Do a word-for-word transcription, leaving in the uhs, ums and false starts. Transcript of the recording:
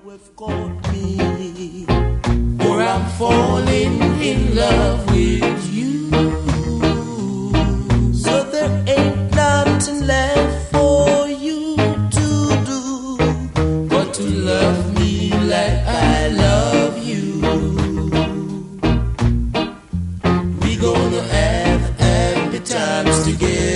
have caught me, for I'm falling in love with you. So there ain't nothing left for you to do but to love me like I love you. We gonna have happy times together.